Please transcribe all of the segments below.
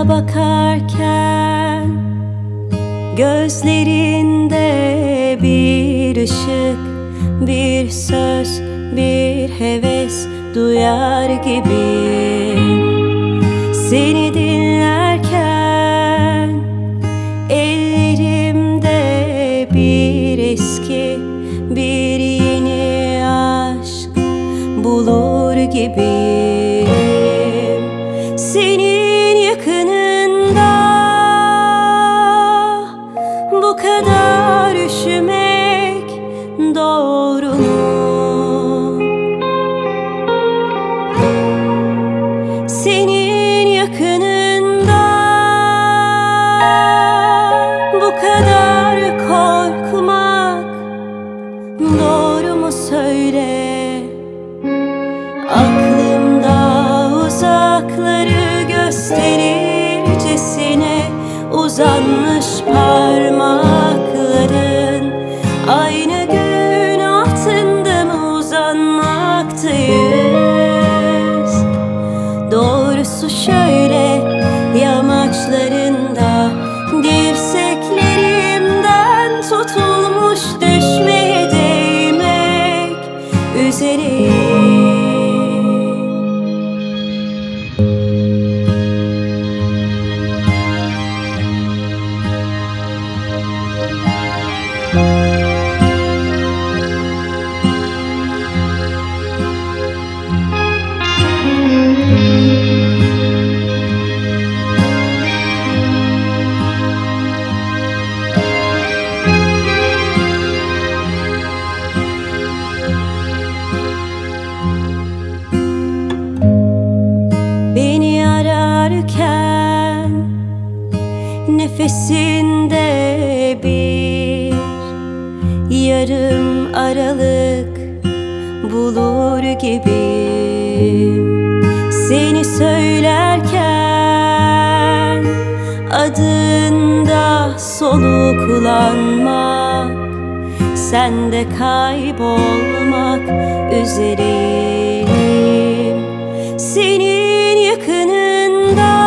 Sana bakarken gözlerinde bir ışık, bir söz, bir heves duyar gibiyim. Seni dinlerken ellerimde bir eski, bir yeni aşk bulur gibiyim. Senin yakınında bu kadar üşümek doğru mu? Senin yakınında bu kadar korkmak doğru mu söyle? Aklımda uzakları gösterircesine uzanmış parmakların aynı gün altında mı uzanmaktayız? Doğrusu şöyle, yamaçlarında dirseklerimden tutulmuş düşmeye değmek üzereyim. Beni ararken nefesinde bir yarım aralık bulur gibiyim. Seni söylerken adında soluklanmak, sende kaybolmak üzereyim. Senin yakınında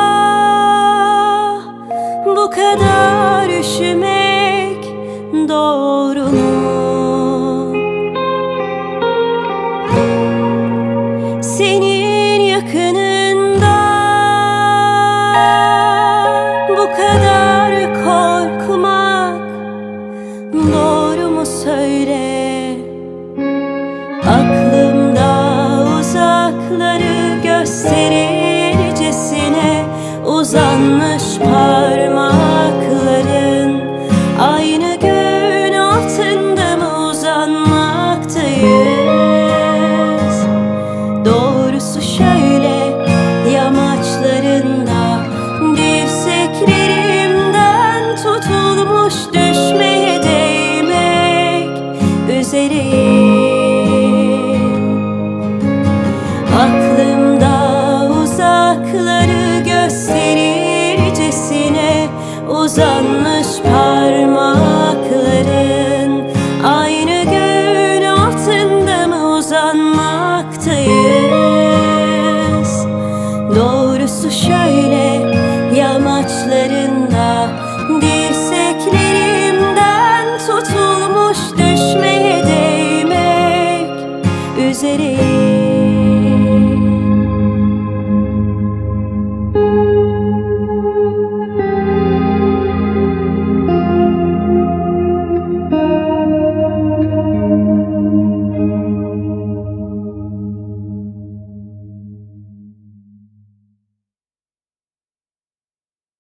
bu kadar üşümek doğru mu? Senin yakınında bu kadar korkmak doğru mu söyle? Aklımda uzakları gösterircesine uzanmış parmakların aynı gün altında mı uzanmaktayız? Doğrusu şöyle, yamaçlarında dirseklerimden tutulmuş düşmeye değmek üzereyim. Aklımda uzakları gösterircesine uzanmış parmakların aynı gün altında mı uzanmaktayız? Doğrusu şöyle,